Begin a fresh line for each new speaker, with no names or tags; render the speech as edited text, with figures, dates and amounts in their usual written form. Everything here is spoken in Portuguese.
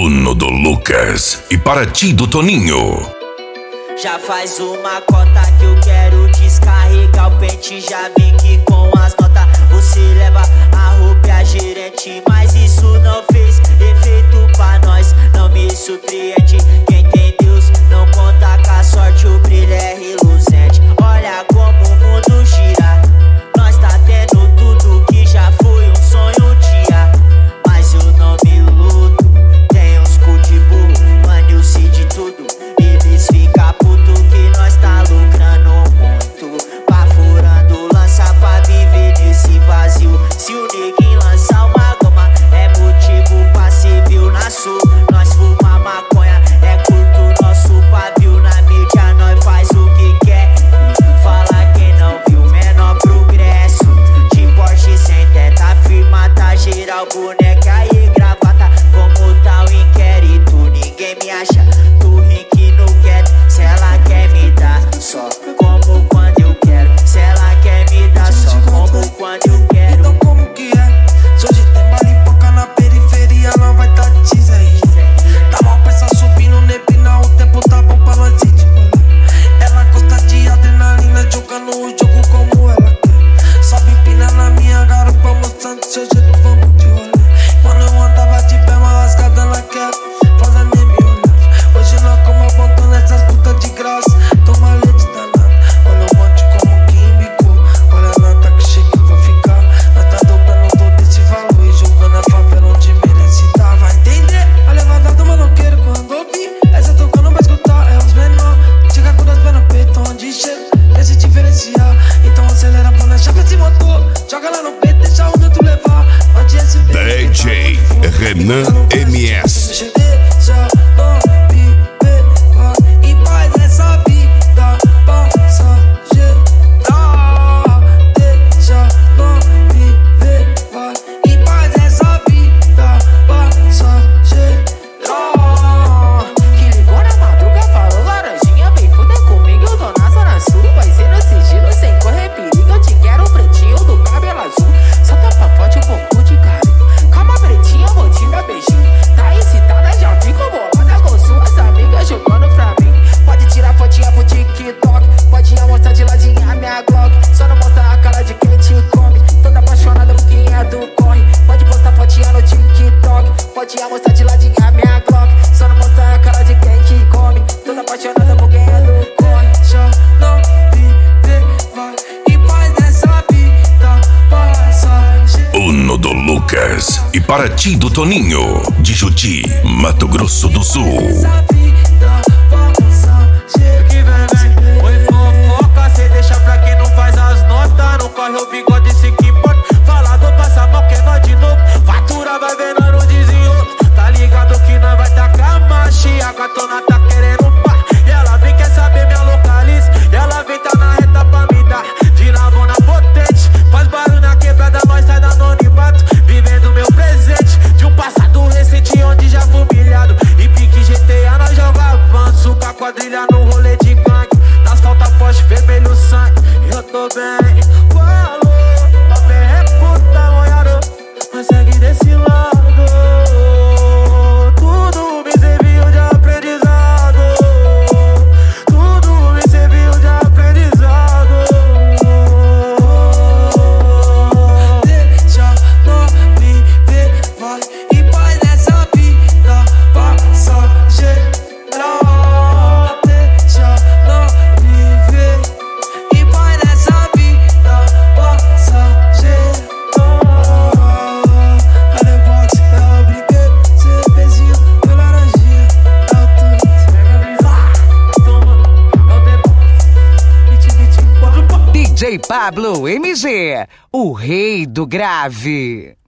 Uno do Lucas e para ti do Toninho.
Já faz uma cota que eu quero descarregar o pente. Já vi que com as notas você leva a roupa e a gerente, mas isso não fez efeito pra nós. Não me surpreende, quem tem Deus não conta com a sorte, o brilho é reluzente. Olha como o mundo gira, nós tá tendo tudo que já foi um sonho um dia. Mas eu não me iludo, tem uns cu de burro, mano, eu sei de tudo. Eles ficam puto que nós tá lucrando muito, baforando lança pra viver nesse vazio. Se o neguinho lançar uma goma, é motivo pra ser viu na sul. Nós fuma maconha, é curto nosso pavio. Na mídia nós faz o que quer, fala quem não viu menor progresso. De Porsche sem teta, firma tá geral, boneca e gravata. Como tá o inquérito, ninguém me acha. Tô rico e não quero, se ela quer me dar só como quando eu quero. Se ela quer me dar só como quando eu quero.
Então como que é? Se hoje tem balipoca na periferia, não vai tá teaser aí. Tá mal peça subindo, nebina, o tempo tá bom pra nós ir de rolê. Ela gosta de adrenalina, jogando o jogo como ela quer. Sobe empina na minha garupa, mostrando seu jeito, vamos de rolê. Quando eu andava de pé, uma rasgada naquela, foda nem me olhava. Hoje nós como abandona essas putas de graça, toma leite danado. Olha o monte como que embicou, olha a nota que chega e vou ficar. Nós tá dobrando todo esse valor e jogando a favela onde merece tá. Vai entender a levada do maloqueiro quando ouvir essa tocando pra escutar, é os menor. Chega com as pernas no peito, onde chega, quer se diferenciar. Então acelera pra nós, chapa esse motor, joga lá no peito, deixa onde tu levar. Onde esse
DJ Renan MS.
Deixa não viver, vai em paz essa vida passageira. Deixa não viver, vai em paz essa vida passageira. Que ligou na madruga, falou laranjinha, vem fuder comigo, eu tô na zona sul. Vai ser no sigilo, sem correr perigo, eu te quero pretinho do cabelo azul. Solta pra forte um pouco de carinho, calma pretinha, vou te dar beijinho. Tá excitada, já fico bolada com suas amigas jogando pra mim. Pode tirar fotinha pro TikTok, pode mostrar de ladinha a minha Glock. Só não mostra a cara de quem te come, toda apaixonada por quem é do corre. Pode postar fotinha no TikTok, pode mostrar de ladinha a minha Glock. Só não mostra a cara de quem te come, toda apaixonada por quem é do corre. Já não viver, vai em paz nessa vida passageira.
Uno do Lucas e para ti do Toninho, de Juti, Mato Grosso do Sul.
Que vem, oi fofoca, cê deixa pra quem não faz as notas. Não corre o bigode, se que importa. Falador passa mal, que é nós de novo. Fatura vai vendo no desenrolo. Tá ligado que nós vai tacar marcha. A gatona tá querendo pá. E ela vem, quer saber minha localiza. E ela vem, tá na reta pra me dar de lavona potente. Faz barulho na quebrada, nós sai da anonimato. Vivendo meu presente, de um passado recente onde já fui humilhado. E pique GTA nós joga avanço, com a quadrilha no rolê de gangue. Nas falta forte, vermelho sangue, e eu tô bem. Falou, papel é puta, molhado, mas segue desse lado. Tudo me serviu de aprendizado, tudo me serviu de aprendizado. Deixa não viver, vai em paz nessa vida passageira. Deixa não viver em paz nessa vida passageira. Airbox é o brinquedo, cervezinho e laranjinha, é o tudo. Pega a brisa, toma, é o deboche.
DJ Pablo MG, o rei do grave.